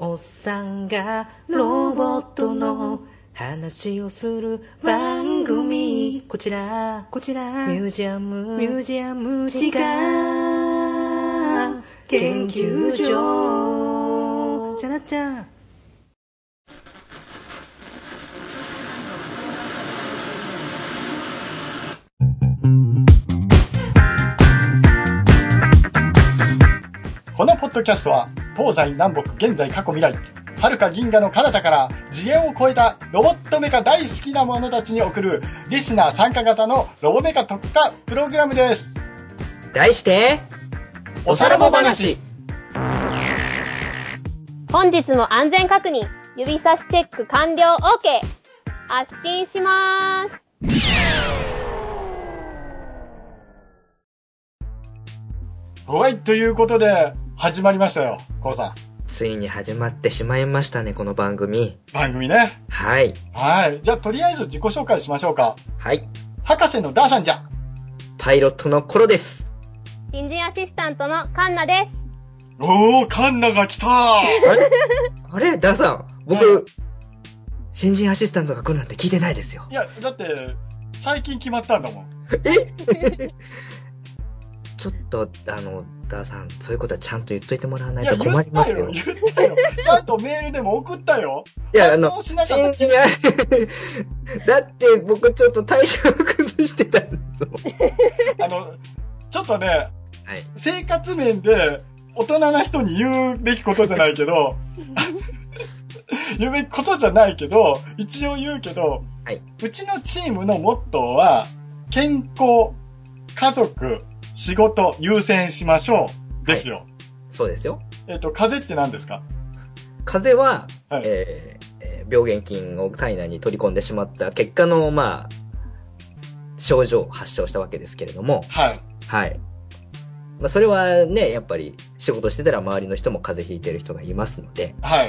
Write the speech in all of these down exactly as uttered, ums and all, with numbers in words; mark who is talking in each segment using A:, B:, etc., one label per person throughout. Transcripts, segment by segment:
A: おっさんがロボットの話をする番組。こちらこちらミュージアムミュージアム時間研究所。じゃなっちゃん。
B: このポッドキャストは東西南北現在過去未来遥か銀河の彼方から次元を超えたロボットメカ大好きな者たちに送るリスナー参加型のロボメカ特化プログラムです。
A: 題して
B: おさらぼ話。
C: 本日も安全確認、指差しチェック完了 OK。 発進しまーす。
B: はい、ということで始まりましたよ、コウさん。
A: ついに始まってしまいましたね、この番組。
B: 番組ね。
A: はい。
B: はい。じゃあ、とりあえず自己紹介しましょうか。
A: はい。
B: 博士のダーさんじゃ。
A: パイロットのコロです。
C: 新人アシスタントのカンナです。
B: おー、カンナが来たー。あ
A: れあれダーさん、僕、はい、新人アシスタントが来るなんて聞いてないですよ。
B: いや、だって、最近決まったんだもん。
A: えちょっと、あの、ダーさん、そういうことはちゃんと言っといてもらわないと困りますよ。
B: いや、言ったよ、言ったよ。ちゃんとメールでも送ったよ。
A: いや、あの、新人だって僕ちょっと体調を崩してたんですもん。
B: あの、ちょっとね、はい、生活面で大人な人に言うべきことじゃないけど、言うべきことじゃないけど、一応言うけど、はい、うちのチームのモットーは、健康、家族、仕事優先しましょうですよ。はい、
A: そうですよ。
B: えっと、風邪って何ですか？
A: 風邪は、はい、えー、病原菌を体内に取り込んでしまった結果の、まあ、症状を発症したわけですけれども。
B: はい。
A: はい。まあ、それはね、やっぱり仕事してたら周りの人も風邪ひいてる人がいますので。
B: はい。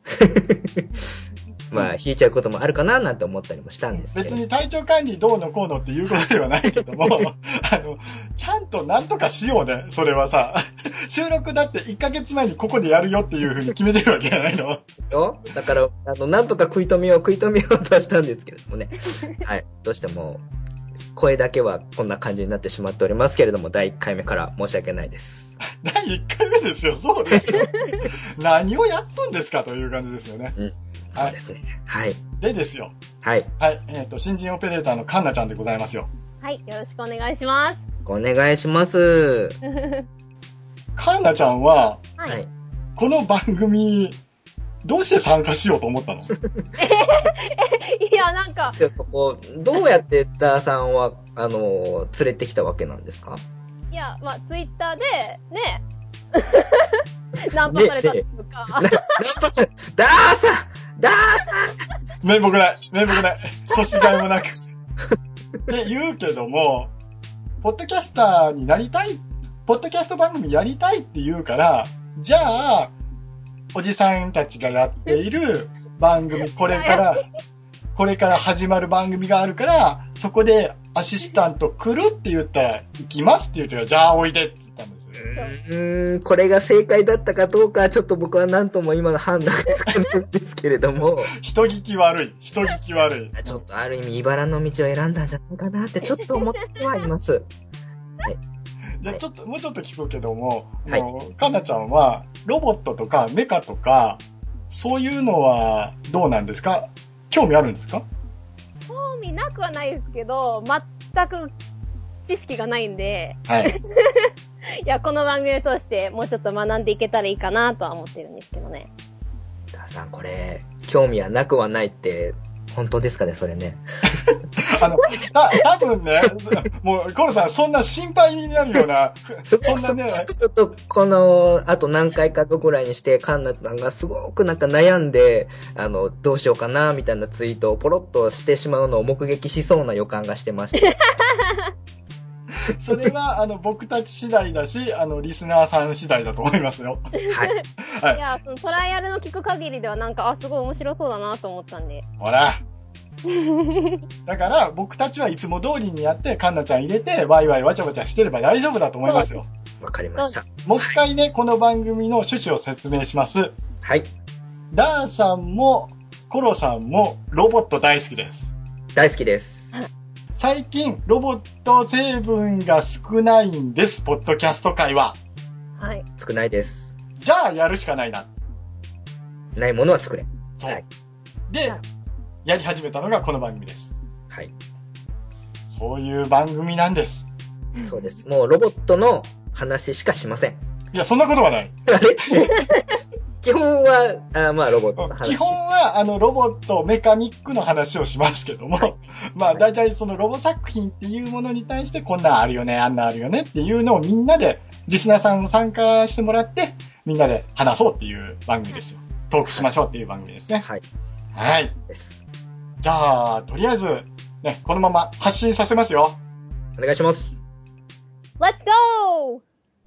A: まあ、引いちゃうこともあるかななんて思ったりもしたんですけど。
B: 別に体調管理どうのこうのっていうことではないけども、あの、ちゃんとなんとかしようね、それはさ。収録だっていっかげつまえにここでやるよっていうふうに決めてるわけじゃないの？
A: そうだから、あの、なんとか食い止めよう食い止めようとはしたんですけれどもね。はい。どうしても、声だけはこんな感じになってしまっておりますけれども、だいいっかいめから申し訳ないです。
B: だいいっかいめですよ、そうですよ。何をやっとんですかという感じですよね。
A: うん。そうですね。はい。
B: でですよ。
A: はい。
B: はい。えっと、新人オペレーターのカンナちゃんでございますよ。
C: はい。よろしくお願いします。
A: お願いします。
B: カンナちゃんは、
C: はい。
B: この番組、どうして参加しようと思ったの？
C: いや、なんか。
A: そこ、どうやってダーさんは、あの、連れてきたわけなんですか？
C: いや、まあ、ツイッターで、ね、ナンパされたっていうか。ナン
A: パされ、ダーさんダーさ
B: ん面目ない面目ない年がいもなく。って言うけども、ポッドキャスターになりたい、ポッドキャスト番組やりたいって言うから、じゃあ、おじさんたちがやっている番組、これから、これから始まる番組があるから、そこでアシスタント来るって言ったら、行きますって言ったら、じゃあおいでって言ったんですよ。
A: うーん、これが正解だったかどうか、ちょっと僕は何とも今の判断がつかないんですけれども。
B: 人聞き悪い。人聞き悪い。
A: ちょっとある意味、茨の道を選んだんじゃないかなって、ちょっと思ってはいます。はい。
B: じゃあちょっと、もうちょっと聞くけども、
A: はい、
B: もうかなちゃんは、ロボットとかメカとか、そういうのはどうなんですか？興味あるんですか？
C: 興味なくはないですけど、全く知識がないんで、
B: はい。
C: いや、この番組を通してもうちょっと学んでいけたらいいかなとは思ってるんですけどね。
A: ダーさん、これ、興味はなくはないって、本当ですかね、それね。
B: あの、た、多分ね、もう、コロさん、そんな心配になるような、
A: そんなね、ちょっと、この、あと何回か後ぐらいにして、カンナさんがすごくなんか悩んで、あの、どうしようかな、みたいなツイートをポロッとしてしまうのを目撃しそうな予感がしてました。
B: それは、あの、僕たち次第だし、あの、リスナーさん次第だと思いますよ。
A: はい。
C: はい。いや、そのトライアルの聞く限りではなんか、あ、すごい面白そうだなと思ったんで。
B: ほら。だから、僕たちはいつも通りにやって、カンナちゃん入れて、ワイワイわちゃわちゃしてれば大丈夫だと思いますよ。
A: わかりました。
B: もう一回ね、この番組の趣旨を説明します。
A: はい。
B: ダーさんもコロさんもロボット大好きです。
A: 大好きです。
B: 最近ロボット成分が少ないんです、ポッドキャスト界は。
C: はい。
A: 少ないです。
B: じゃあやるしかないな。
A: ないものは作れ。
B: そう。はい、で、やり始めたのがこの番組です。
A: はい。
B: そういう番組なんです。
A: そうです。もうロボットの話しかしません。
B: いや、そんなことはない。
A: あれ基本は、あまあロボットの話。
B: 基本は、あの、ロボット、メカニックの話をしますけども、はい、まあ、大体そのロボ作品っていうものに対して、こんなんあるよね、あんなんあるよねっていうのをみんなで、リスナーさんも参加してもらって、みんなで話そうっていう番組ですよ。トークしましょうっていう番組ですね。はい。はい。です。じゃあ、とりあえず、ね、このまま発信させますよ。
A: お願いします。
C: Let's go!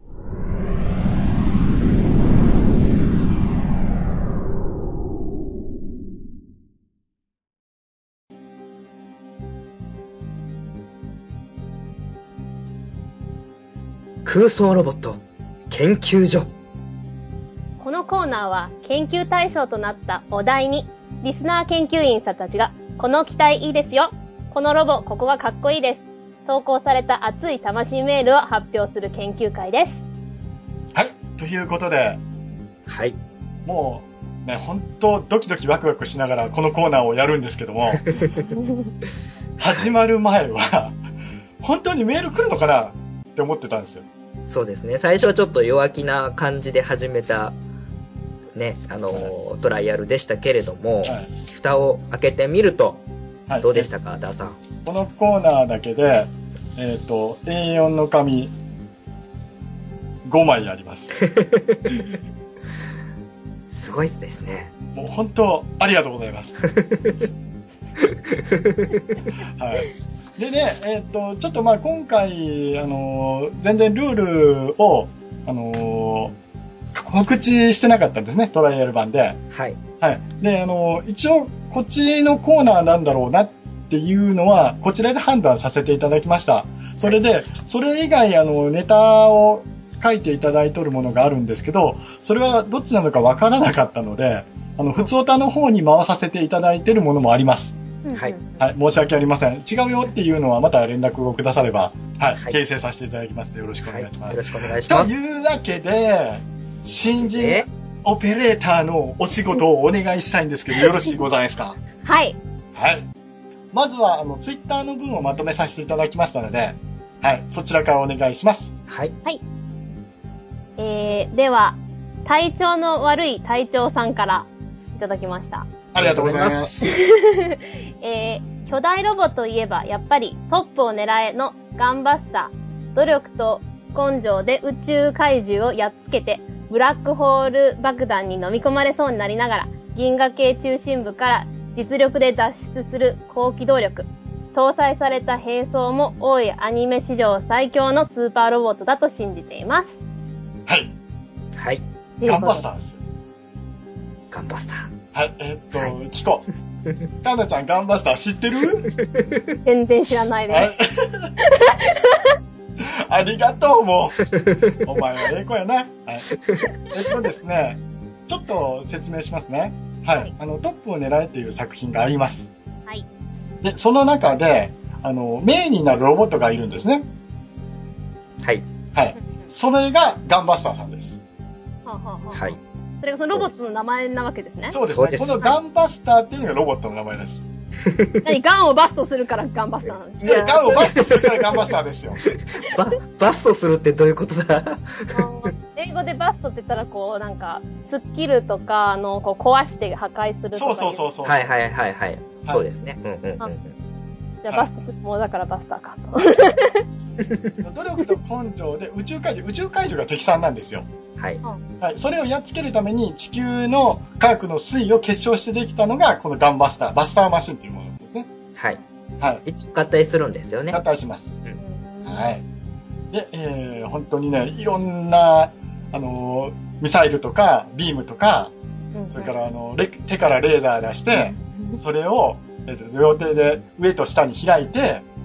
A: 空想ロボット研究所。
C: このコーナーは研究対象となったお題にリスナー研究員さんたちがこの機体いいですよ、このロボここがかっこいいです、投稿された熱い魂メールを発表する研究会です。
B: はい、ということで、
A: はい、
B: もうね、本当ドキドキワクワクしながらこのコーナーをやるんですけども始まる前は本当にメール来るのかなって思ってたんですよ。
A: そうですね。最初はちょっと弱気な感じで始めたね、あのーはい、トライアルでしたけれども、はい、蓋を開けてみると、はい、どうでしたか、ダーさん。
B: このコーナーだけで、えっと、エーよん の紙ごまいあります。
A: すごいですね。
B: もう本当ありがとうございます。はい。でね、えっと、ちょっとまあ今回、あのー、全然ルールを、あのー、告知してなかったんですね、トライアル版で。
A: はい。
B: はい。で、あのー、一応、こっちのコーナーなんだろうなっていうのは、こちらで判断させていただきました。それで、それ以外、あの、ネタを書いていただいとるものがあるんですけど、それはどっちなのかわからなかったので、あの、ふつおたの方に回させていただいているものもあります。はい。はい。申し訳ありません。違うよっていうのはまた連絡をくだされば、はい。はい、訂正させていただきます。よろしくお願いします。はい、
A: よろしくお願いします。
B: というわけで、新人オペレーターのお仕事をお願いしたいんですけど、よろしいございますか？
C: はい。
B: はい。まずは、あの、ツイッターの文をまとめさせていただきましたので、はい。そちらからお願いします。
A: はい。
C: はい。えー、では、体調の悪い隊長さんからいただきました。
B: ありがとうございます。
C: えー、巨大ロボといえばやっぱりトップを狙えのガンバスター。努力と根性で宇宙怪獣をやっつけてブラックホール爆弾に飲み込まれそうになりながら銀河系中心部から実力で脱出する高機動力。搭載された兵装も多いアニメ史上最強のスーパーロボットだと信じています。
B: はい。
A: はい。
B: ガンバスターです。
A: ガンバスター。
B: はい、えー、っと、はい、キコ。カンナちゃん、ガンバスター知ってる？
C: 全然知らないです。はい、
B: ありがとう、もう。お前はええ子やな。はい。えっとですね、ちょっと説明しますね。はい。はい、あの、トップを狙えっていう作品があります。
C: はい。
B: で、その中で、あの、メインになるロボットがいるんですね。
A: はい。
B: はい。それがガンバスターさんです。
C: はあはあはあ、
A: はい。
C: それがそのロボットの名前なわけですね。
B: そうですね。このガンバスターっていうのがロボットの名前です。
C: 何、ガンをバストするからガンバスターなんですか？
B: いや、ガンをバストするからガンバスターですよ。
A: バ、バストするってどういうことだ？
C: 英語でバストって言ったらこう、なんか、突っ切るとか、あの、こう壊して破壊するとか。
B: そうそうそうそう。
A: はいはいはいはい。そうですね。うんうんうん。
C: じゃあバストする、もうだからバスターか
B: と。努力と根性で宇宙怪獣、宇宙怪獣が敵さんなんですよ。
A: はい。
B: はい。それをやっつけるために地球の科学の推移を結晶してできたのがこのガンバスター、バスターマシンというものですね。
A: はい。
B: はい。
A: 一応合体するんですよね。
B: 合体します。うん、はい。で、えー、本当にね、いろんな、あのー、ミサイルとか、ビームとか、うん、それからあの、手からレーザー出して、うん、それを、えーと、両手で上と下に開いて、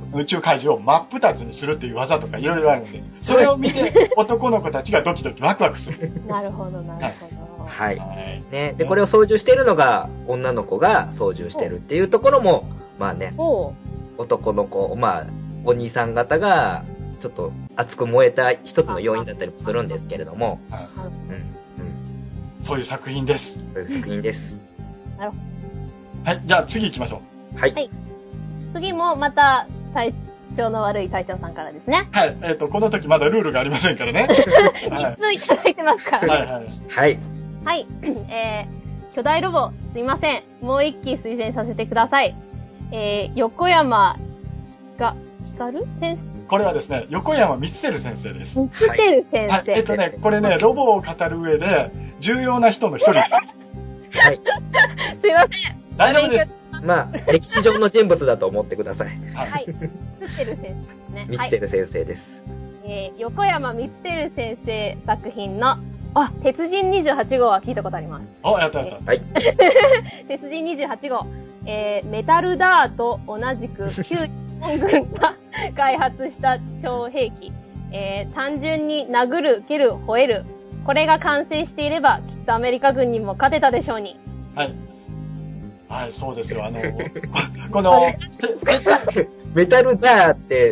B: 宇宙怪獣を真っ二つにするっていう技とかいろいろあるので、それを見て男の子たちがドキドキワクワクする。
C: なるほど、なるほど。
A: はい。
B: はい。
A: ね。で、これを操縦しているのが、女の子が操縦してるっていうところも、まあね、男の子、まあ、お兄さん方が、ちょっと熱く燃えた一つの要因だったりもするんですけれども、
B: はい。
A: うん。うん。
B: そういう作品です。
A: そういう作品です。
C: なるほ
B: ど。はい。じゃあ次行きましょ
A: う。はい。はい、
C: 次もまた、体調の悪い隊長さんからですね。
B: はい。えっ、ー、と、この時まだルールがありませんからね。
C: はい。いついただいてますから。
B: はいはい。
A: はい。
C: はい。えー、巨大ロボ、すいません。もう一機推薦させてください。えー、横山ひか、ひかる先生。
B: これはですね、横山光輝先生です。
C: 光輝先生。
B: はい。えっ、ー、とね、これね、ロボを語る上で、重要な人の一人です。
A: はい。
C: すいません。
B: 大丈夫です。
A: まあ、歴史上の人物だと思ってください。
C: はい。はい。光輝先生ですね。
A: 光輝先生です。
C: はい、えー、横山光輝先生作品の、あ、鉄人にじゅうはち号は聞いたことあります。
B: お、やったやった。
A: はい。
C: 鉄人にじゅうはち号、えー、メタルダーと同じく旧日本軍が開発した超兵器、えー、単純に殴る、蹴る、吠える。これが完成していれば、きっとアメリカ軍にも勝てたでしょうに。
B: はい。はい、そうですよ。あの、この、
A: メタルダーって、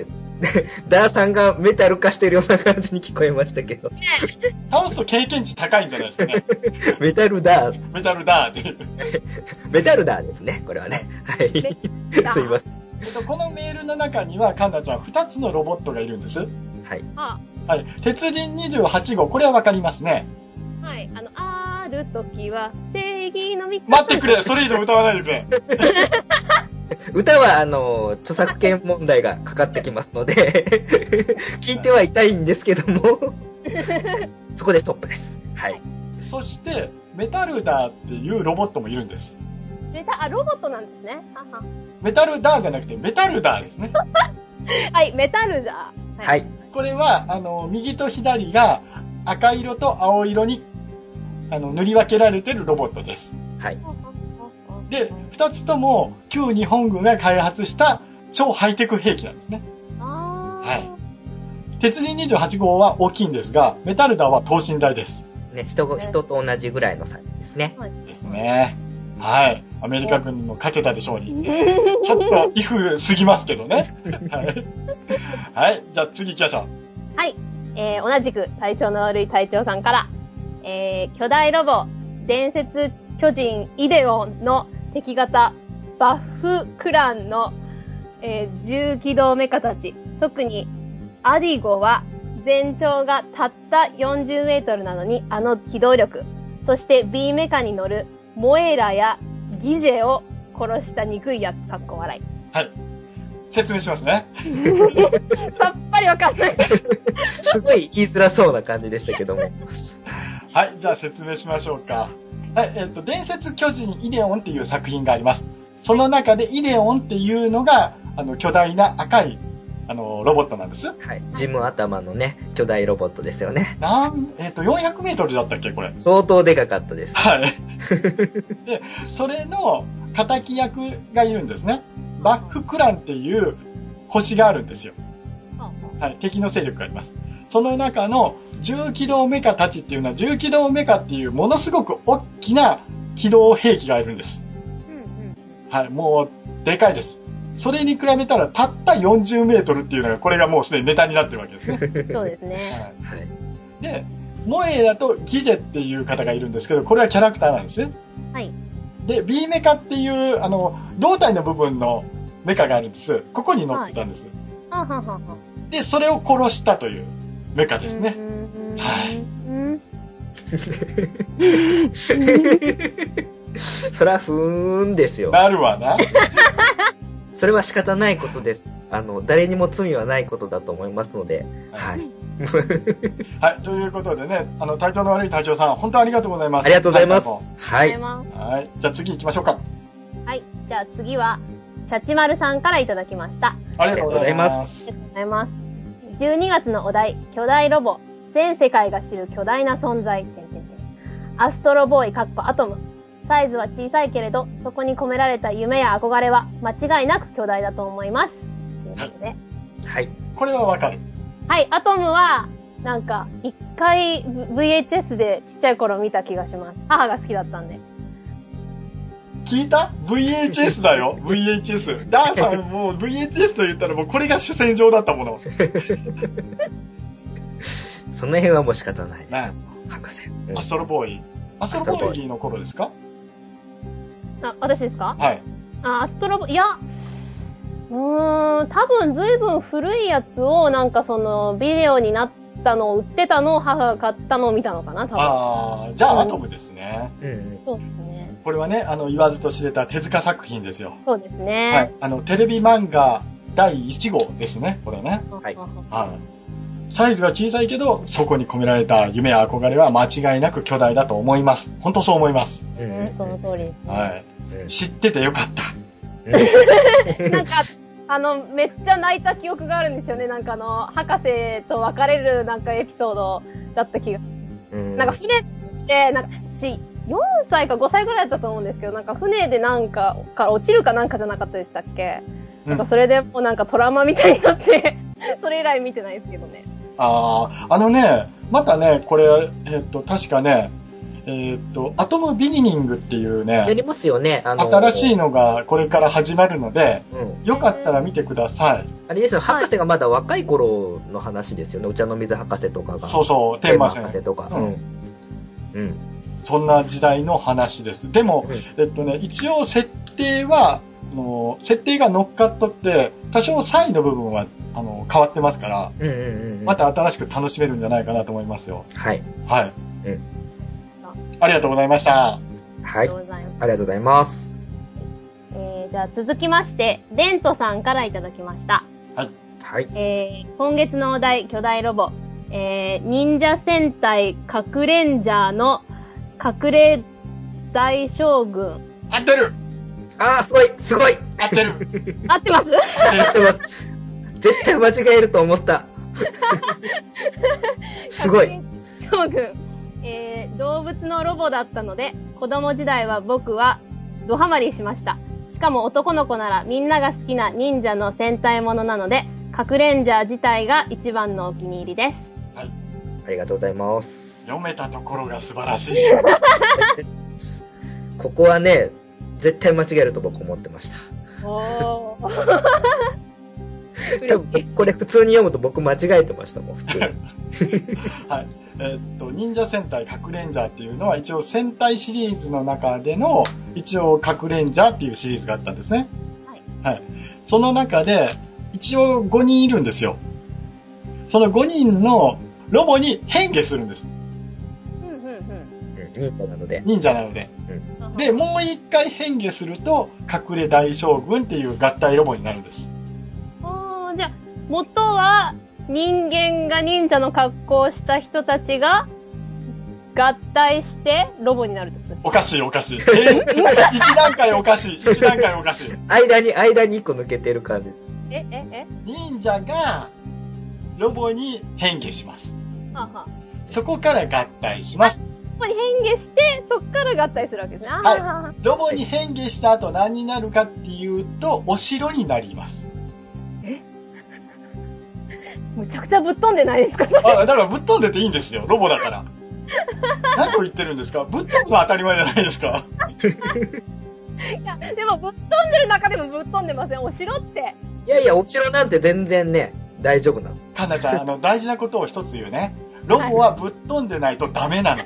A: ダーさんがメタル化してるような感じに聞こえましたけど。
B: 倒すと経験値高いんじゃないですかね。
A: メタルダー。
B: メタルダーっていう。
A: メタルダーですね、これはね。はい。すいません。
B: えっと、このメールの中には、カンナちゃんふたつのロボットがいるんです。はい。はい。鉄人にじゅうはち号、これはわかりますね。
C: はい。あの、ある時は、正義の味方。
B: 待ってくれ、それ以上歌わないでくれ。
A: 歌は、あの、著作権問題がかかってきますので、聞いてはいたいんですけども、そこでストップです。はい。
B: そして、メタルダーっていうロボットもいるんです。
C: メタ、あ、ロボットなんですね。はは
B: メタルダーじゃなくて、メタルダーですね。
C: はい、メタルダ
A: ー。はい。
B: これは、あの、右と左が赤色と青色に、あの、塗り分けられているロボットです。
A: はい。
B: で、二つとも旧日本軍が開発した超ハイテク兵器なんですね。
C: あ
B: はい。鉄人にじゅうはち号は大きいんですが、メタルダーは等身大です。
A: ね、人、人と同じぐらいのサイズですね。
B: ですね。はい。アメリカ軍にも勝てたでしょうに。ちょっとイフすぎますけどね。はい。はい。じゃあ次行きましょう。
C: はい。えー、同じく体調の悪い隊長さんから、えー、巨大ロボ、伝説巨人イデオンの敵型バッフクランの、えー、重機動メカたち、特にアディゴは全長がたったよんじゅうメートルなのにあの機動力、そして B メカに乗るモエラやギジェを殺した憎いやつ、かっこ笑い。
B: はい。説明しますね。
C: さっぱりわかんない。
A: すごい言いづらそうな感じでしたけども。
B: はい、じゃあ説明しましょうか。はい、えっと、伝説巨人イデオンっていう作品があります。その中でイデオンっていうのが、あの、巨大な赤い、あの、ロボットなんです。
A: はい。ジム頭のね、巨大ロボットですよね。
B: なん、えっと、よんひゃくメートルだったっけこれ。
A: 相当でかかったです。
B: はい。で、それの敵役がいるんですね。バッフクランっていう星があるんですよ。はい。敵の勢力があります。その中の重機動メカたちっていうのは、重機動メカっていうものすごく大きな機動兵器がいるんです。はい。もう、でかいです。それに比べたら、たったよんじゅうメートルっていうのが、これがもうすでにネタになってるわけですね。
C: そうですね。
A: はい。
B: で、モエラとギジェっていう方がいるんですけど、これはキャラクターなんです。
C: はい。
B: で、B メカっていう、あの、胴体の部分のメカがあるんです。ここに乗ってたんです。
C: はい、ははは
B: で、それを殺したというメカですね。はい。
A: そら、ふーんですよ。
B: なるわな。
A: それは仕方ないことです。あの、誰にも罪はないことだと思いますので。はい。
B: はい。ということでね、あの、体調の悪い隊長さん、本当ありがとうございます。
A: ありがとうございます。はい。
B: はい。じゃあ次行きましょうか。
C: はい。じゃあ次は、チャチマルさんからいただきました。
B: ありがとうございます。
C: ありがとうございます。じゅうにがつのお題、巨大ロボ、全世界が知る巨大な存在、アストロボーイかっこアトム。サイズは小さいけれど、そこに込められた夢や憧れは間違いなく巨大だと思います。というので。
A: はい。
B: これはわかる。
C: はい、アトムは、なんか、一回 ブイエイチエス でちっちゃい頃見た気がします。母が好きだったんで。
B: 聞いた ?ブイエイチエス だよ、ブイエイチエス。ダーさんもう ブイエイチエス と言ったらもうこれが主戦場だったもの。
A: その辺はもう仕方ないです。
B: ね、
A: 博士。
B: アストロボーイ。アストロボーイの頃ですか？
C: あ、私ですか？
B: はい。
C: あ、アストロボ、いや、うーん、多分ずいぶん古いやつをなんかそのビデオになったのを売ってたのを母が買ったのを見たのかな、多分。
B: ああ、じゃあアトムですね。
A: うん。
C: そうですね。
B: これはね、あの、言わずと知れた手塚作品ですよ。
C: そうですね。
B: はい。あの、テレビ漫画だいいち号ですね、これね。
A: はい。
B: はい。サイズが小さいけど、そこに込められた夢や憧れは間違いなく巨大だと思います。本当そう思います。
C: うん、その通りですね。
B: はい。知っててよかった。
C: なんか、あの、めっちゃ泣いた記憶があるんですよね。なんかあの、博士と別れるなんかエピソードだった気が。うん、なんか船で、なんか、し、よんさいかごさいぐらいだったと思うんですけど、なんか船でなんか、から落ちるかなんかじゃなかったでしたっけ？うん、なんかそれでもうなんかトラウマみたいになって、それ以来見てないですけどね。
B: ああ、あのね、またね、これ、えっと、確かね、えっと、アトムビギニングっていうね、
A: やりますよね。
B: あのー、新しいのがこれから始まるので、うん、よかったら見てください。
A: あれですよ、博士がまだ若い頃の話ですよね。お茶の水博士とかが。
B: そうそう、天馬
A: 博士とか。うん。
B: うん。そんな時代の話です。でも、うん、えっとね、一応設定は、あの設定が乗っかっとって、多少差異の部分はあの変わってますから、うんうんうんうん、また新しく楽しめるんじゃないかなと思いますよ。
A: はい。
B: はい。うん。ありがとうございました。
A: はい。ありがとうございます。
C: えー、じゃあ続きまして、レントさんからいただきました。
B: はい。
A: はい。
C: えー、今月のお題、巨大ロボ。えー、忍者戦隊核レンジャーの隠れ大将軍。
B: 合ってる！
A: あー、すごいすごい
B: 合ってる
C: 合ってます
A: 合ってます。絶対間違えると思った。すごい。
C: 将軍。えー、動物のロボだったので、子供時代は僕はドハマりしました。しかも男の子ならみんなが好きな忍者の戦隊ものなので、核レンジャー自体が一番のお気に入りです。
B: はい。
A: ありがとうございます。
B: 読めたところが素晴らしい。
A: ここはね、絶対間違えると僕思ってました。
C: おー。
A: 多分これ普通に読むと僕間違えてましたもん、普通に。
B: はい。えー、っと、忍者戦隊核レンジャーっていうのは一応戦隊シリーズの中での一応核レンジャーっていうシリーズがあったんですね。はい。はい。その中で一応ごにんいるんですよ。そのごにんのロボに変化するんです。
C: うんうんうん。
A: 忍者なので。
B: 忍者なので。うん、で、もう一回変化すると隠れ大将軍っていう合体ロボになるんです。
C: ああ、じゃあ元は人間が忍者の格好をした人たちが合体してロボになるってことですか？
B: おかしいおかしい。え一段階おかしい。一段階おかしい。
A: 間に、間に一個抜けてる感じです。
C: え、え、え
B: 忍者がロボに変化します。
C: はは
B: そこから合体します。
C: ロボに変化して、そこから合体するわけですね。
B: はい。ロボに変化した後何になるかっていうと、お城になります。
C: えむちゃくちゃぶっ飛んでないですか？
B: あ、だからぶっ飛んでていいんですよ。ロボだから。何を言ってるんですか？ぶっ飛ぶのは当たり前じゃないですか。
C: いや、でもぶっ飛んでる中でもぶっ飛んでません。お城って。
A: いやいや、お城なんて全然ね、大丈夫なの。
B: かなちゃん、あの、大事なことを一つ言うね。ロボはぶっ飛んでないとダメなの。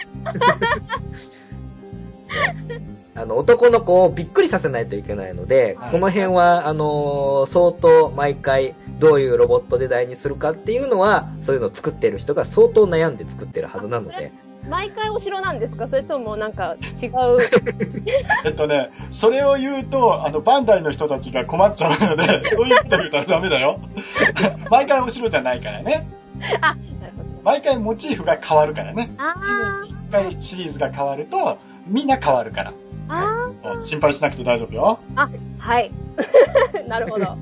A: あの、男の子をびっくりさせないといけないので、はい、この辺は、あのー、相当毎回どういうロボットデザインにするかっていうのは、そういうのを作ってる人が相当悩んで作ってるはずなので。
C: 毎回お城なんですか？それともなんか違う。
B: えっとね、それを言うと、あの、バンダイの人たちが困っちゃうので、そういうこと言ったらダメだよ。毎回お城じゃないからね。
C: あ、なるほど。
B: 毎回モチーフが変わるからね。
C: あ
B: いちねんにいっかいシリーズが変わると、みんな変わるから。
C: あ
B: あ、心配しなくて大丈夫よ。
C: あ、はい。なるほど。
B: はい、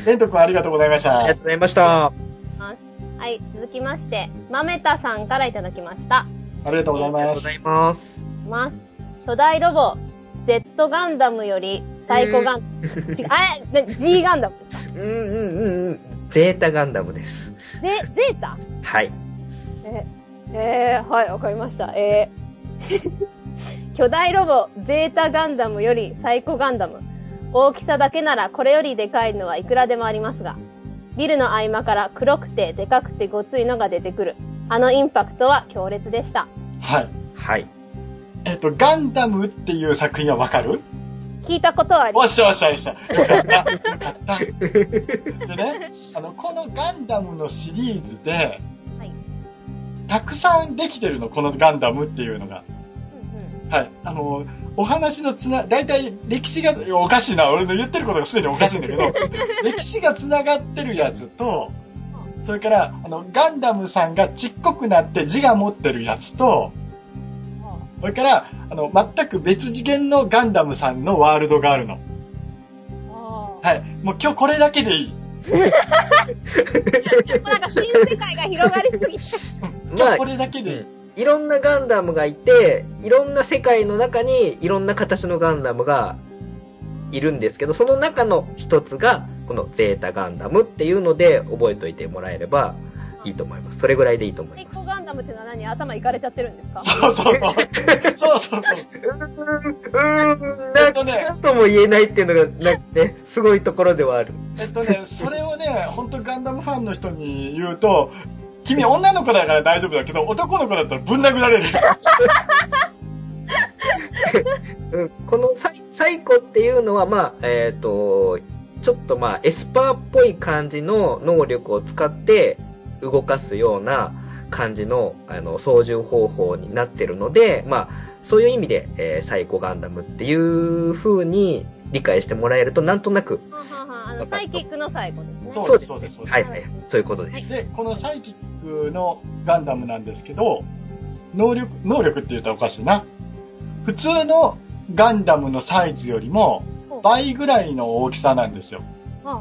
B: レント君ありがとうございました。
A: ありがとうございました。
C: はい、続きまして、まめたさんからいただきました。
B: ありがとうございます。
A: ありがとうございます。
C: ます。初代ロボ、Z ガンダムより、サイコガンダム。違う、あれ、G ガンダムですか？
A: うんうんうん。ゼータガンダムです。
C: で、ゼータ
A: はい。
C: え、えー、はい、わかりました。えー、巨大ロボゼータガンダムよりサイコガンダム。大きさだけならこれよりでかいのはいくらでもありますが、ビルの合間から黒くてでかくてごついのが出てくる。あのインパクトは強烈でした。
B: はい。
A: はい。
B: えっと、ガンダムっていう作品はわかる？
C: 聞いたことはあります。
B: おっしゃおっしゃおっしゃ。よかった。よかった。でね、あの、このガンダムのシリーズで、はい、たくさんできてるの、このガンダムっていうのが。うんうん、はい。あの、お話のつな、だいたい歴史が、おかしいな、俺の言ってることがすでにおかしいんだけど、歴史がつながってるやつと、それから、あの、ガンダムさんがちっこくなって自我持ってるやつと、それから、あの、全く別次元のガンダムさんのワールドがあるの。はい。もう今日これだけでいい。
C: なんか新世界が広がりすぎて。
B: 今日これだけでいい。
A: まあ、いろんなガンダムがいて、いろんな世界の中にいろんな形のガンダムがいるんですけど、その中の一つが、このゼータガンダムっていうので覚えておいてもらえればいいと思います。それぐらいでいいと思います。
C: サイコガンダムってのは何？頭いかれちゃってるんですか？
B: そうそうそう。そうそうそう。う
A: ーん、なんかちょっとも言えないっていうのが、なんかね、すごいところではある。
B: えっとね、それをね、本当ガンダムファンの人に言うと、君女の子だから大丈夫だけど、男の子だったらぶん殴られる。
A: うん、このサイ、サイコっていうのは、まあ、えっと、ちょっとまあ、エスパーっぽい感じの能力を使って動かすような感じの、あの、操縦方法になってるので、まあ、そういう意味で、えー、サイコガンダムっていう風に理解してもらえると、なんとなく。
C: はははあの、サイキックのサイコですね。
B: そうです、そうです。
A: はいはい。そういうことです。
B: で、このサイキックのガンダムなんですけど、能力、能力って言ったらおかしいな。普通のガンダムのサイズよりも倍ぐらいの大きさなんですよ。うん、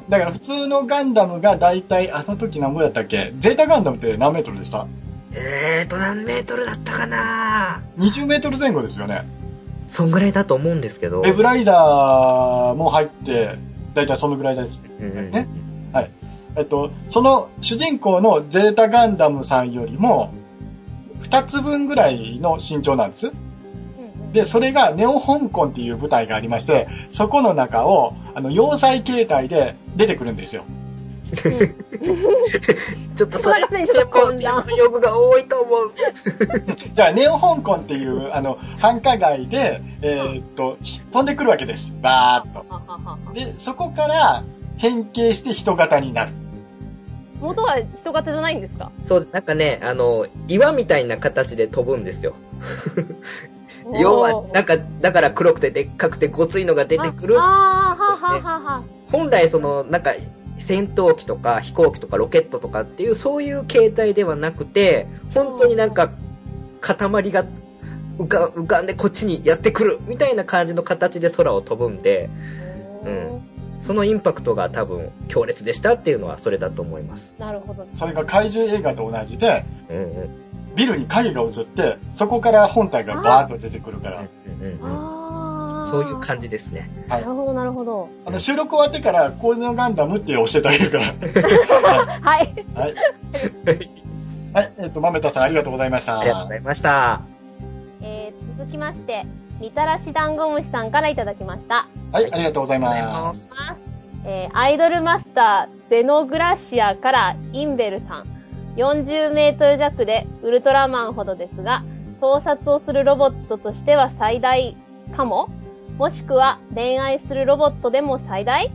B: だから普通のガンダムがだいたいあの時何ぼやったっけ？ゼータガンダムって何メートルでした？
A: えーと何メートルだったかな？
B: にじゅうメートル前後ですよね。
A: そんぐらいだと思うんですけど。
B: ウェブライダーも入ってだいたいそのぐらいです、
A: うん
B: ね。はい。えっとその主人公のゼータガンダムさんよりもふたつぶんぐらいの身長なんです。で、それがネオ香港っていう舞台がありまして、そこの中を、あの、要塞形態で出てくるんですよ。
A: ちょっとそれ、専門用語が多いと思う。
B: じゃあ、ネオ香港っていう、あの、繁華街で、えー、っと、飛んでくるわけです。バーっと。で、そこから変形して人型になる。
C: 元は人型じゃないんですか？
A: そうです。なんかね、あの、岩みたいな形で飛ぶんですよ。要は、なんか、だから黒くてでっかくてごついのが出てくる、ね。
C: ああ、はははは。
A: 本来その、なんか、戦闘機とか飛行機とかロケットとかっていう、そういう形態ではなくて、本当になんか、塊が浮か浮かんでこっちにやってくるみたいな感じの形で空を飛ぶんで、うん。そのインパクトが多分強烈でしたっていうのはそれだと思います。
C: なるほど。
B: それが怪獣映画と同じで、
A: うんうん、
B: ビルに影が映って、そこから本体がバーッと出てくるから。
A: うんうんうん、そういう感じですね。
C: はい、なるほど、なるほど。
B: あの、収録終わってから、こういうのガンダムって教えてあげるから。
C: はい。
B: はい。はい。えっと、まめたさんありがとうございました。
A: ありがとうございました。
C: えー、続きまして、みたらし団子虫さんからいただきました。
B: はい、ありがとうございます。
C: えー、アイドルマスター、ゼノグラシアからインベルさん。よんじゅうメートル弱でウルトラマンほどですが、盗撮をするロボットとしては最大かも？もしくは恋愛するロボットでも最大？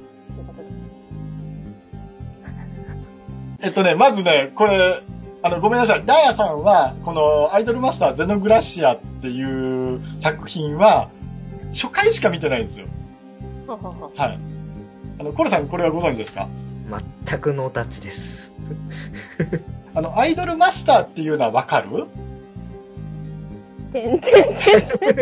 B: えっとね、まずね、これ、あの、ごめんなさい。ダイヤさんは、このアイドルマスターゼノグラシアっていう作品は、初回しか見てないんですよ。
C: ははは。
B: はい。あの、コロさんこれはご存知ですか？
A: 全くノータッチです。
B: あの、アイドルマスターっていうのはわかる？
C: てんてんてん。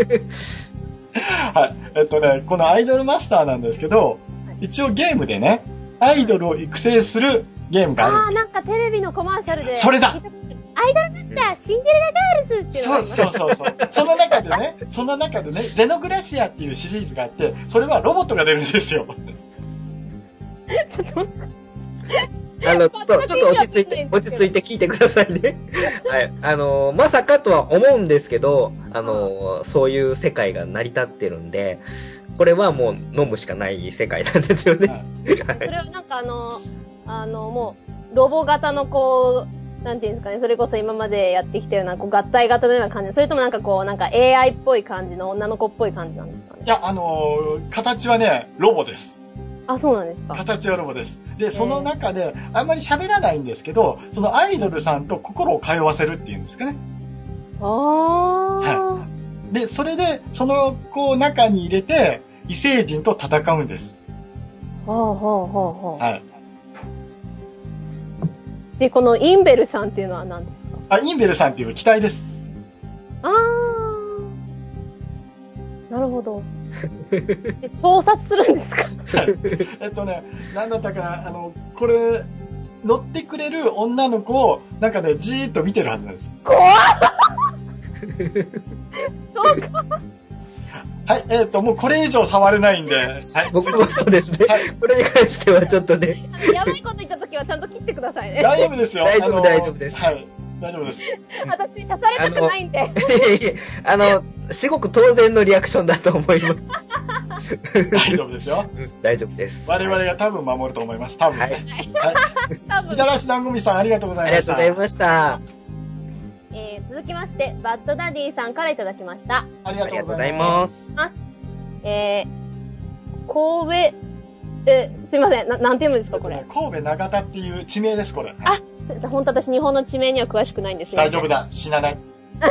B: はい。えっとね、このアイドルマスターなんですけど、一応ゲームでね、アイドルを育成するゲームがあるんです。
C: ああ、なんかテレビのコマーシャルで。
B: それだ！
C: アイドルマスター、シンデレラガールズっていうのがあります。
B: そうそうそうそう。その中でね、その中でね、ゼノグラシアっていうシリーズがあって、それはロボットが出るんですよ。
C: ちょっと、
A: あの、ちょっと、ちょっと落ち着いて、落ち着いて聞いてくださいね。はい。あの、まさかとは思うんですけど、あの、そういう世界が成り立ってるんで、これはもう飲むしかない世界なんですよね。はい、
C: それはなんかあの、あの、もう、ロボ型のこう、なんていうんですかね、それこそ今までやってきたような、こう、合体型のような感じ、それともなんかこう、なんか エーアイ っぽい感じの女の子っぽい感じなんですかね。
B: いや、あのー、形はね、ロボです。
C: あ、そうなんですか。
B: 形はロボです。で、その中で、あんまり喋らないんですけど、そのアイドルさんと心を通わせるっていうんですかね。
C: ああ。
B: はい。で、それで、その子を中に入れて、異星人と戦うんです。
C: はあはあはあはあ。
B: はい。
C: で、このインベルさんっていうのは何ですか？
B: あ、インベルさんっていう機体です。
C: あー。なるほど。盗撮するんですか？
B: はい。えっとね、なんだったかな、あの、これ、乗ってくれる女の子を、なんかね、じーっと見てるはずなんです。
C: 怖っそうか。
B: はい、えっと、もうこれ以上触れないんで、はい、
A: 僕もそうですね。はい、これに関してはちょっとね。
C: やばいこと言ったときはちゃんと切ってくださいね。
B: 大丈夫ですよ。
A: 大丈夫、大丈夫です。
B: はい。大丈夫です。
C: 私、刺されたくないんで。
A: あの、すごく当然のリアクションだと思います。
B: 大丈夫ですよ。
A: うん、大丈夫です。
B: 我々が多分守ると思います。多分ね。はい。はい。
C: 多分。
B: みたらし団子みさん、ありがとうございました。
A: ありがとうございました。
C: えー、続きまして、バッドダディさんからいただきました。
B: ありがとうございます。
C: えー、神戸、え、すいません、な、なんて読むんですか、これ。
B: 神戸長田っていう地名です、これ。
C: あ、本当私日本の地名には詳しくないんですね。
B: 大丈夫だ、死なない。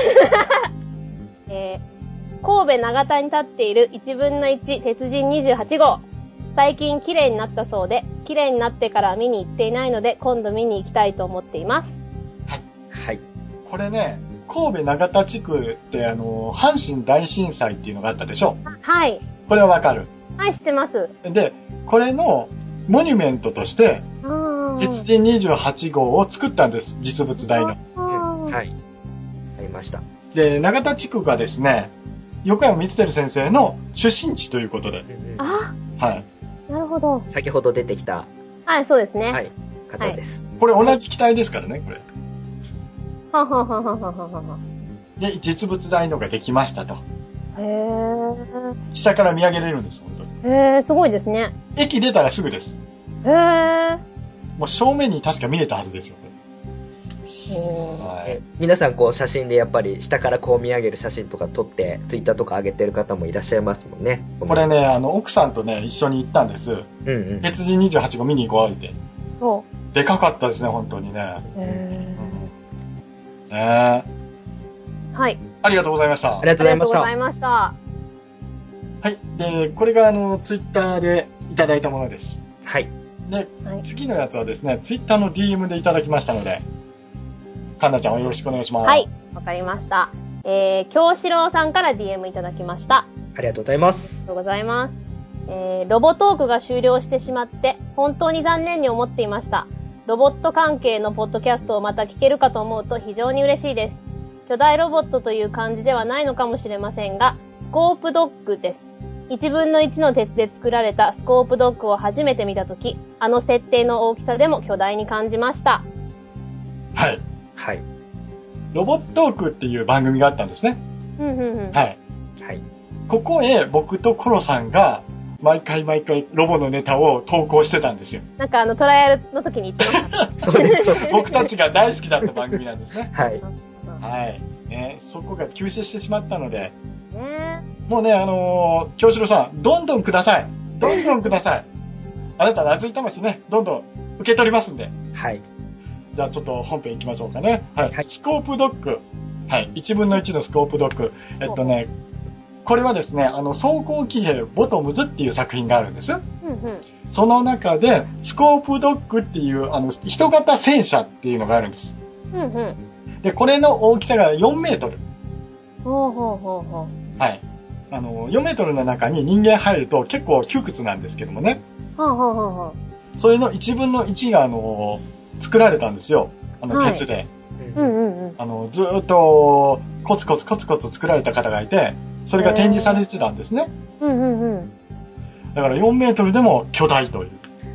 C: えー、神戸長田に立っているいちぶんのいち鉄人にじゅうはち号。最近綺麗になったそうで、綺麗になってから見に行っていないので、今度見に行きたいと思っています。
B: はい。
A: はい。
B: これね、神戸長田地区ってあの、阪神大震災っていうのがあったでしょ？
C: はい。
B: これはわかる？
C: はい、知ってます。
B: で、これのモニュメントとして、鉄人にじゅうはち号を作ったんです、実物大の。
A: はい。ありました。
B: で、長田地区がですね、横山光輝先生の出身地ということで。
C: あ
B: はい。
C: なるほど。
A: 先ほど出てきた。
C: はい、そうですね。
A: はい。方です。
B: はい、これ同じ機体ですからね、これ。
C: ははははははは。
B: で、実物大のができましたと。
C: へー。
B: 下から見上げれるんです、本当に。
C: へー、すごいですね。
B: 駅出たらすぐです。
C: へー。
B: もう正面に確か見れたはずですよ、
A: はい、皆さんこう写真でやっぱり下からこう見上げる写真とか撮ってツイッターとか上げてる方もいらっしゃいますもんね。
B: これね、あの奥さんとね一緒に行ったんです。うんうん。鉄人にじゅうはち号見に行こうって。そう。でかかったですね、本当にね。へー。ねー。はい。ありがとうございました。
A: ありがとうございました。
C: ありがとうございました。
B: はい。で、これがあのツイッターでいただいたものです。
A: はい。
B: で、はい、次のやつはですね、ツイッターの ディーエム でいただきましたので、かんなちゃんよろしくお願いします。
C: はい、わかりました。えー、京志郎さんから ディーエム いただきました。
A: ありがとうございます。
C: ありがとうございます。えー、ロボトークが終了してしまって、本当に残念に思っていました。ロボット関係のポッドキャストをまた聞けるかと思うと非常に嬉しいです。巨大ロボットという感じではないのかもしれませんが、スコープドッグです。いちぶんのいちの鉄で作られたスコープドッグを初めて見たとき、あの設定の大きさでも巨大に感じました。
B: はい。
A: はい。
B: ロボットークっていう番組があったんですね。
C: うんうんうん。
B: はい。
A: はい。
B: ここへ僕とコロさんが毎回毎回ロボのネタを投稿してたんですよ。
C: なんかあのトライアルの時に言ってました。
A: そうです。
B: 僕たちが大好きだった番組なんですね。
A: はい。
B: はい。ね、そこが休止してしまったので。
C: ね、
B: もうね、あのー、京志郎さん、どんどんください。どんどんください。あなたの熱い魂ね、どんどん受け取りますんで。
A: はい。
B: じゃあちょっと本編行きましょうかね。はい。
A: はい、
B: スコープドッグ。はい。いちぶんのいちのスコープドッグ。えっとね、これはですね、あの、装甲騎兵ボトムズっていう作品があるんです。うんうん、その中で、スコープドッグっていう、あの、人型戦車っていうのがあるんです。うんうん、で、これの大きさがよんメートル。ほうほうほうほう。はい。あの、よんメートルの中に人間入ると結構窮屈なんですけどもね。はあはあはあ、それのいちぶんのいちが、あの、作られたんですよ。あの、鉄で。はい、うんうんうん、あの、ずーっと、コツコツコツコツ作られた方がいて、それが展示されてたんですね。うんうんうん。だからよんメートルでも巨大という。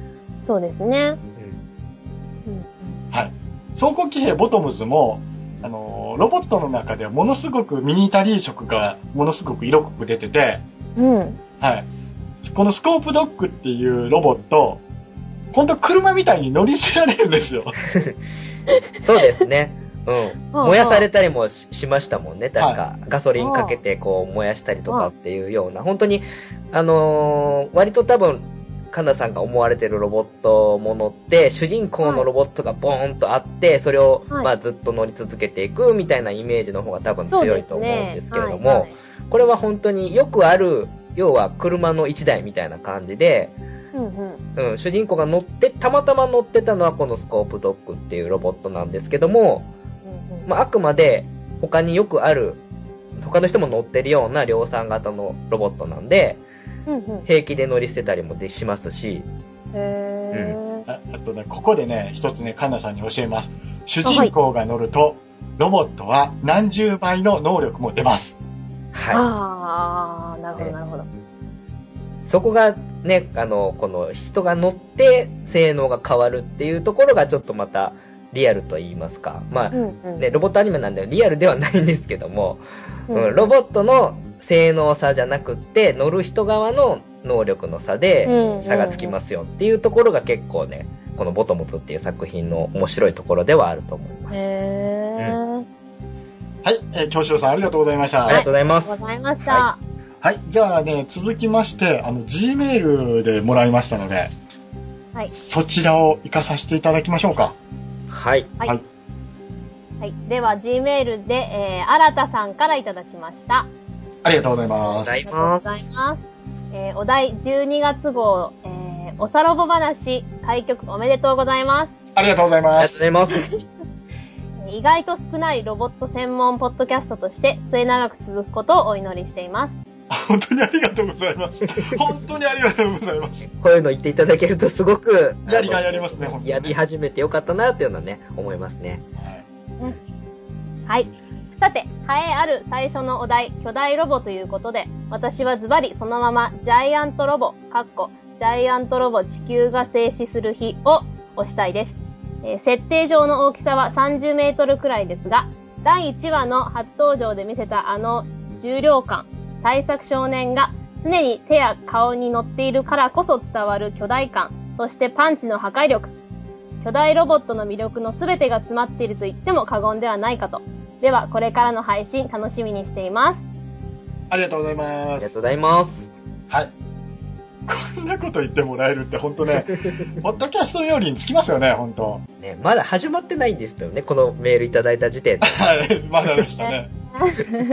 C: そうですね。
A: うん。
C: うん
B: はい。装甲騎兵ボトムズも、あのーロボットの中ではものすごくミニタリー色がものすごく色濃く出てて、
C: うん。
B: はい。このスコープドッグっていうロボット、ほんと車みたいに乗り捨てられるんですよ。
A: そうですね。うん。
C: うん
A: 燃やされたりも し, しましたもんね、確か。ガソリンかけてこう燃やしたりとかっていうような、本当に、あのー割と多分、カナさんが思われてるロボットものって、主人公のロボットがボーンとあって、それを、
C: はい
A: まあずっと乗り続けていくみたいなイメージの方が多分強いと思うんですけれども、
C: はいはい、
A: これは本当によくある、要は車の一台みたいな感じで、
C: うんうん。
A: うん、主人公が乗って、たまたま乗ってたのはこのスコープドッグっていうロボットなんですけども、
C: うんうん
A: まあ、あくまで他によくある、他の人も乗ってるような量産型のロボットなんで、
C: うんうん。
A: 平気で乗り捨てたりもでしますし、
C: へー。
B: ああとね、ここでね、一つね、カンナさんに教えます。主人公が乗ると、ロボットは何十倍の能力も出ます。
A: は
C: ああ、なるほど、なるほど。
A: い。そこがね、あの、この人が乗って性能が変わるっていうところがちょっとまたリアルと言いますか。まあ、
C: うんうん。
A: ね、ロボットアニメなんでリアルではないんですけども、
C: う
A: うんん、ロボットの性能差じゃなくって乗る人側の能力の差で差がつきますよっていうところが結構ね、このボトムズっていう作品の面白いところではあると思います。
C: へー。
B: はい、えー、京志郎さんありがとうございました。
A: ありがとうございます。
C: ございました。
A: は
B: はい、じゃあね、続きまして、あの、G メールでもらいましたので、
C: はい。
B: そちらを活かさせていただきましょうか。
A: はい。
C: はい
B: はい。
C: はい。では、G メールで、えー、新田さんからいただきました。
B: ありがとうございます。
A: は
C: ありがとうございます。えー、お題じゅうにがつ号、えー、おさロボ話、開局おめでとうございます。
B: ありがとうござい
A: ありがとうご
B: ます。
A: ざいます。
C: えー意外と少ないロボット専門ポッドキャストとして末永く続くことをお祈りしています。
B: 本当にありがとうございます。本当にありがとうございます。
A: こういうの言っていただけるとすごく、
B: やりがいありますね、本当に、ね。
A: やり始めてよかったなっていうのはね、思いますね。
B: はい。
C: はい。さて、栄えある最初のお題、巨大ロボということで、私はズバリそのままジャイアントロボ、かっこ、ジャイアントロボ地球が静止する日を押したいです。えー設定上の大きさはさんじゅうメートルくらいですが、だいいちわの初登場で見せたあの重量感、大作少年が常に手や顔に乗っているからこそ伝わる巨大感、そしてパンチの破壊力、巨大ロボットの魅力のすべてが詰まっていると言っても過言ではないかと。では、これからの配信楽しみにしています。
B: ありがとうござい
A: あ
B: ます。
A: りがとうございます。
B: はい。こんなこと言ってもらえるって本当ね、ポッドキャストよりにつきますよね、本当。
A: ね、まだ始まってないんですよね、このメールいただいた時点で。
B: はい、まだでしたね。はい。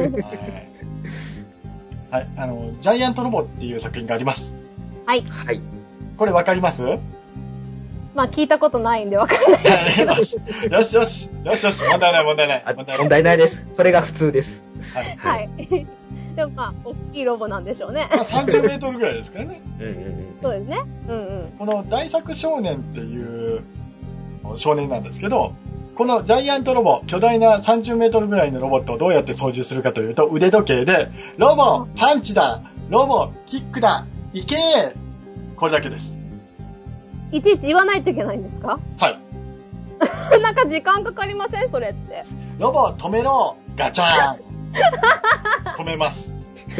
B: はい、あの、ジャイアントロボっていう作品があります。
C: はい。
A: はい。
B: これわかります？はい。
C: まあ、聞いたことないんでわかんないですけど。
B: よし、よし、よし、よし、よし、問題ない、問題ない。
A: あ
B: 問題ない。
A: 問題ないです。それが普通です。
B: はい。
C: はい。でもまあ、大きいロボなんでしょうね。
B: まあ、さんじゅうメートルぐらいですからね。
A: うんうんうん。
C: そうですね。うんうん。
B: この大作少年っていう少年なんですけど、このジャイアントロボ、巨大なさんじゅうメートルぐらいのロボットをどうやって操縦するかというと、腕時計で、ロボ、パンチだ、ロボ、キックだ、いけー、これだけです。
C: いちいち言わないといけないんですか？
B: はい。
C: なんか時間かかりません？それって。
B: ロボ、止めろ、ガチャーン。止めます。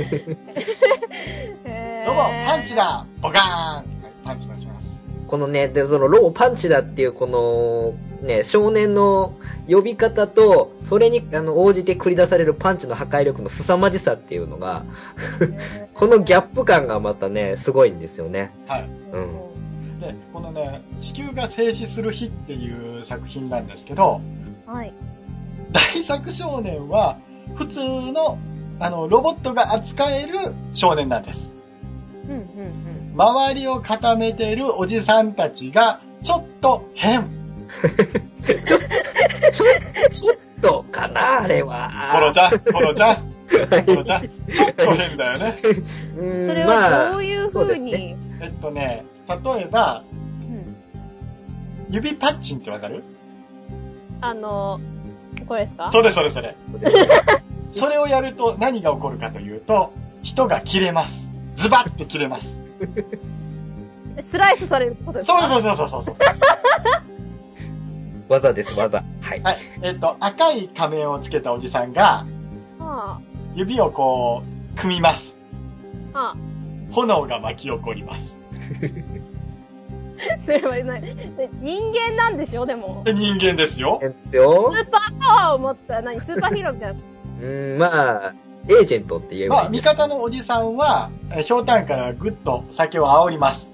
B: ロボ、パンチだ、ボカーン。はい、パンチ出します。
A: このね、で、そのロボパンチだっていうこの、ね、少年の呼び方と、それにあの応じて繰り出されるパンチの破壊力の凄まじさっていうのが、このギャップ感がまたね、すごいんですよね。
B: はい。
A: うん。
B: で、このね、地球が静止する日っていう作品なんですけど、
C: はい。
B: 大作少年は普通のあのロボットが扱える少年なんです。
C: うんうんうん。
B: 周りを固めているおじさんたちがちょっと変。
A: ちょ、ちょ、ちょっとかな、あれは。
B: コロちゃん、コロちゃん、
A: はい
B: コロちゃん、ちょっと変だよね。
A: うーん
C: それ
A: まあ
C: はどういう
A: そう
C: 風に、
A: ですね
B: えっとね、例えば、
C: うん
B: 指パッチンってわかる？
C: あの、これですか？
B: それそれそれ。
A: そうですね
B: それをやると何が起こるかというと、人が切れます。ズバッて切れます。
C: スライスされるってことです
B: そう
C: か？
B: そうそうそうそうそう。
A: 技です、技。はい。
B: はい。えっと、赤い仮面をつけたおじさんが、
C: は
B: 指をこう、組みます。
C: あ、は
B: 炎が巻き起こります。
C: あ、それはね、人間なんでしょでも。
B: で、人間ですよ。
A: 変ですよ
C: ス。ーパーパワーを持った、何、スーパーヒーローみたいな。
A: うん、まあ、エージェントって言えば
B: まあ、
A: いいんです。
B: 味方のおじさんは、えーひょうたんからぐっと酒を煽ります。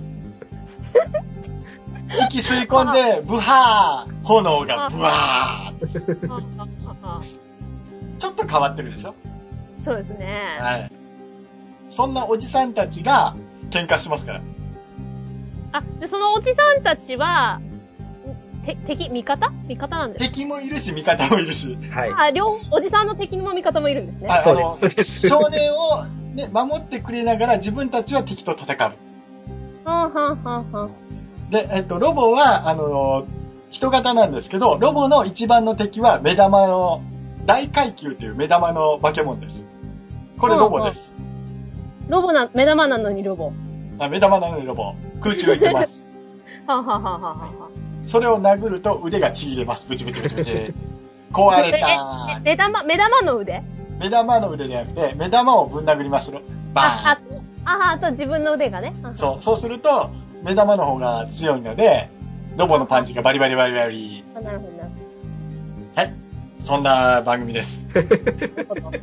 B: 息吸い込んで、ブハー炎がブワー
C: はあはあはあ
B: ちょっと変わってるでしょ。
C: そうですね。
B: はい。そんなおじさんたちが喧嘩しますから。
C: あ、で、そのおじさんたちは、て、敵、味方味方なんですか？
B: 敵もいるし、味方もいるし。
A: はい。
C: あ、両、おじさんの敵も味方もいるんですね。
B: はい、
A: そうです
B: あの
A: そうです
B: 少年を、ね、守ってくれながら自分たちは敵と戦う。
C: はんはんはんはん。
B: で、えっと、ロボは、あの、人型なんですけど、ロボの一番の敵は目玉の、大階級という目玉の化け物です。これロボです。
C: ロボな、目玉なのにロボ。
B: あ目玉なのにロボ。空中行ってます。
C: はんはんはんはんはんはん。
B: それを殴ると腕がちぎれます。ブチブチブチブチ。壊れた
C: え、目玉、目玉の腕？
B: 目玉の腕じゃなくて、目玉をぶん殴ります。バ
C: あ、
B: ーン。
C: あ、あ、あと自分の腕がね。
B: そう、そうすると、目玉の方が強いので、ロボのパンチがバリバリバリバリ。
C: あ、なるほどなる
B: はい。そんな番組です。
C: ほど。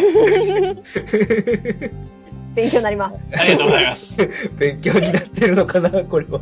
C: 勉強になります。
B: ありがとうございます。
A: 勉強になってるのかな、これは。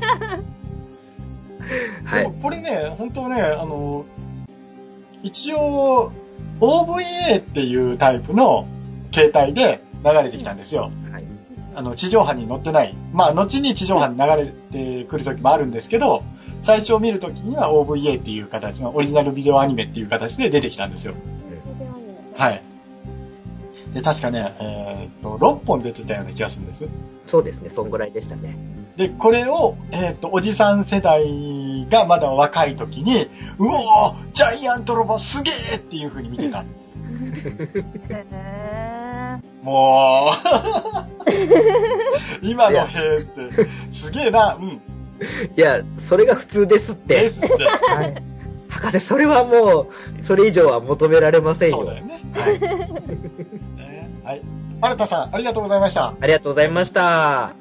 A: はい。
B: でもこれね、本当ね、あの、一応、オーブイエー っていうタイプの携帯で流れてきたんですよ。
A: はい。
B: あの、地上波に載ってない。まあ、後に地上波に流れてくる時もあるんですけど、最初見る時には オーブイエー っていう形のオリジナルビデオアニメっていう形で出てきたんですよ。はい。で、確かね、えーっと、ろっぽん出てたような気がするんです。
A: そうですね、そんぐらいでしたね。
B: で、これを、えーっと、おじさん世代がまだ若い時に、うおージャイアントロボすげーっていう風に見てた。
C: へ
B: もう、今の兵って、すげえな、うん、
A: いや、それが普通ですって。
B: ですって。
A: はい。博士、それはもう、それ以上は求められませんよ。
B: そうだよね。
A: はい。
B: ねはい。新田さん、ありがとうございました。
A: ありがとうございました。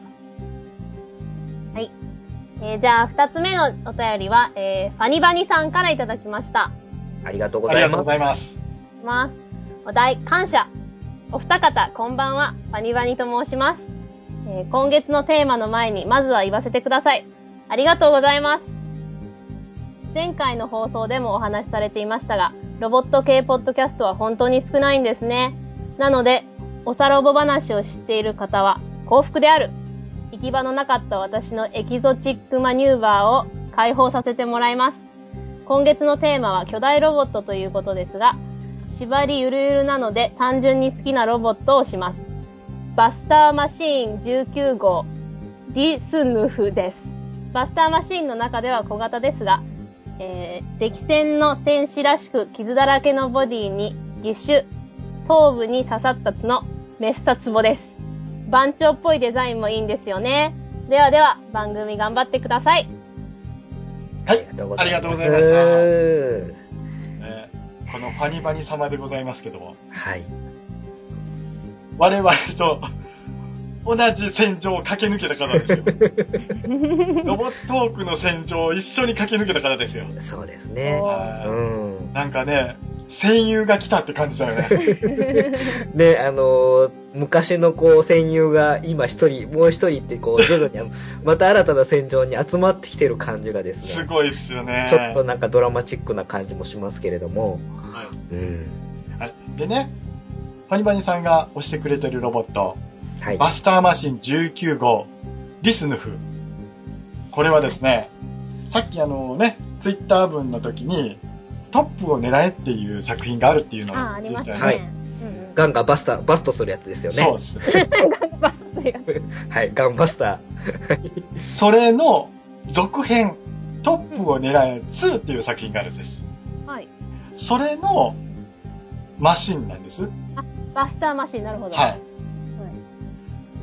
C: えーじゃあ、二つ目のお便りは、えー、ファニバニさんからいただきました。
A: ありがとうご
B: ありがとうご
A: ざいます。
B: ざいます。
C: ます。お題、感謝。お二方、こんばんは。ファニバニと申します。えー今月のテーマの前に、まずは言わせてください。ありがとうございます。前回の放送でもお話しされていましたが、ロボット系ポッドキャストは本当に少ないんですね。なので、おさロボ話を知っている方は幸福である。行き場のなかった私のエキゾチックマニューバーを解放させてもらいます。今月のテーマは巨大ロボットということですが、縛りゆるゆるなので単純に好きなロボットをします。バスターマシーンじゅうきゅう号、ディスヌフです。バスターマシーンの中では小型ですが、えー、敵戦の戦士らしく傷だらけのボディに義手、頭部に刺さった角、メッサツボです。番長っぽいデザインもいいんですよね。ではでは、番組頑張ってください。
B: はい。
A: ありがとうございま
B: ありがとうございました。
A: す。
B: えーこのファニバニ様でございますけども、
A: はい。
B: 我々と同じ戦場を駆け抜けた方ですよ。ロボットークの戦場を一緒に駆け抜けた方ですよ。
A: そうですね。
C: お
B: は
A: う
B: い
A: ん。
B: なんかね、戦友が来たって感じだよね。
A: ね、あのー昔のこう戦友が今一人、もう一人ってこう徐々にあのまた新たな戦場に集まってきてる感じがですね。
B: すごいっすよね。
A: ちょっとなんかドラマチックな感じもしますけれども。
B: はい
A: うん。
B: はいでね、ファニバニさんが押してくれてるロボット、
A: はい。
B: バスターマシンじゅうきゅう号、リスヌフ。これはですね、さっきあのね、ツイッター文の時に、トップを狙えっていう作品があるっていうのを
C: あ、ありますね。
B: 言ったよね。
A: はい
C: うんうん。
A: ガンがバスター、バストするやつですよね。
B: そうです。
C: バスするやつ。
A: はい、ガンバスタ
B: それの続編、トップを狙えにっていう作品があるんです。
C: はい。
B: それのマシンなんです。
C: バスターマシン、なるほど。
B: はい。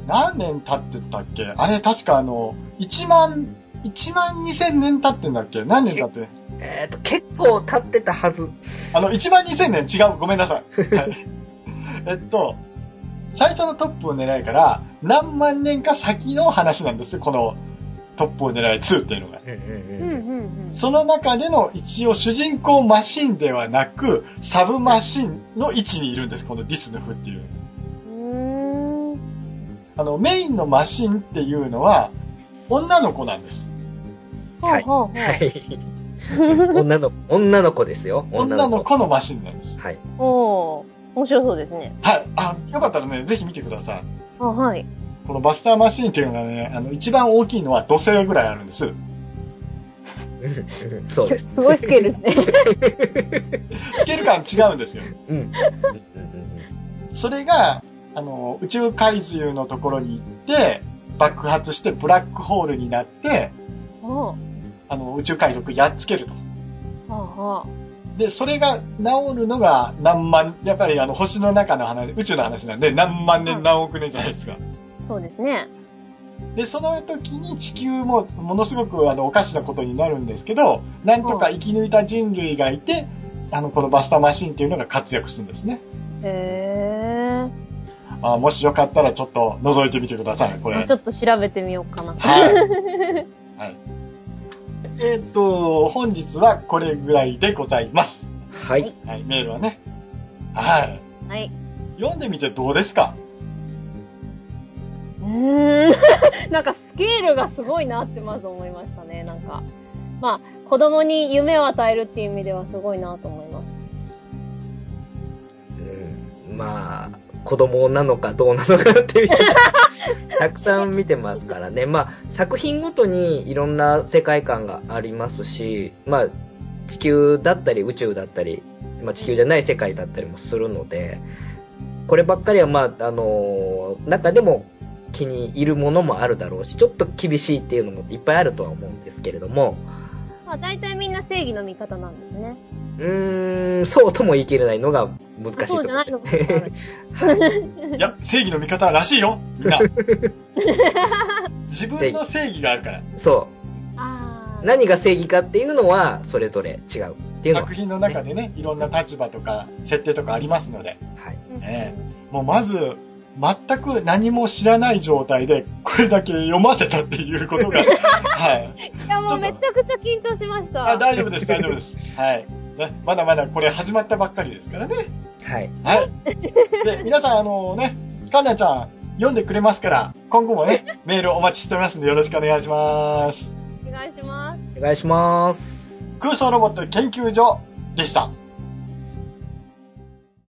B: 何年経ってたっけ？あれ、確かあの、いちまん、いちまんにせんねん経ってんだっけ？何年経って
A: えっと、結構経ってたはず。
B: あの、いちまんにせんねん違う。ごめんなさい。はい。えっと、最初のトップを狙いから何万年か先の話なんです。このトップを狙いツーっていうのが。
A: うんうん
C: うん
A: うん。
C: うんうん。
B: その中での一応主人公マシンではなく、サブマシンの位置にいるんです。このディスヌフっていう。
C: うーん。
B: あの、メインのマシンっていうのは、女の子なんです。
A: はい。
C: ほうほうほう
A: はい。女の、女の子ですよ。
B: 女の子のマシンなんです。
A: はい。
C: おー、面白そうですね。
B: はい。あ、よかったらね、ぜひ見てください。
C: あ、はい。
B: このバスターマシンっていうのがね、あの、一番大きいのは土星ぐらいあるんです。
A: うんうんそうです。
C: すごいスケールですね。
B: スケール感違うんですよ。
A: うん。うんうん
B: それが、あの、宇宙怪獣のところに行って、爆発してブラックホールになって、
C: は
B: あの、宇宙海賊やっつけると。
C: あ、はあ、は
B: で、それが治るのが何万、やっぱりあの、星の中の話、宇宙の話なんで、何万年何億年じゃないですか。
C: あ。そうですね。
B: で、その時に地球もものすごくあの、おかしなことになるんですけど、なんとか生き抜いた人類がいて、あの、このバスターマシンっていうのが活躍するんですね。
C: へ
B: あ、もしよかったらちょっと覗いてみてください、これ。
C: ー。ちょっと調べてみようかな。
B: はい。はい。えーっと、本日はこれぐらいでございます。
A: はい。
B: はい、メールはね。はい。
C: はい。
B: 読んでみてどうですか？
C: うーん。なんかスケールがすごいなってまず思いましたね。なんか。まあ、子供に夢を与えるっていう意味ではすごいなと思います。
A: うん、まあ、子供なのかどうなのかっていうたくさん見てますからね。まあ、作品ごとにいろんな世界観がありますし、まあ、地球だったり宇宙だったり、まあ、地球じゃない世界だったりもするので、こればっかりはまあ、あのー中でも気に入るものもあるだろうし、ちょっと厳しいっていうのもいっぱいあるとは思うんですけれども、
C: まあ、大体みんな正義の味方なんですね。
A: うーん、そうとも言い切れないのが難しいとこ
C: そうじゃないの
A: ろです
C: かな。
A: ね。
B: いや、正義の味方らしいよ、みんな。自分の正義があるから。
A: そ
C: あ
A: う。何が正義かっていうのは、それぞれ違うっていうのは。
B: 作品の中でね、いろんな立場とか、設定とかありますので、
A: はい。
C: ー
B: ねもうまず、全く何も知らない状態で、これだけ読ませたっていうことが、はい。
C: いや、もうめちゃくちゃ緊張しました。
B: あ、大丈夫です、大丈夫です。はい。ね、まだまだこれ始まったばっかりですからね。
A: はい。
B: はい。で、皆さん、あのね、かんなちゃん、読んでくれますから、今後もね、メールお待ちしておりますのでよろしくお願いします。
C: お願いします。
A: お願いします。
B: 空想ロボット研究所でした。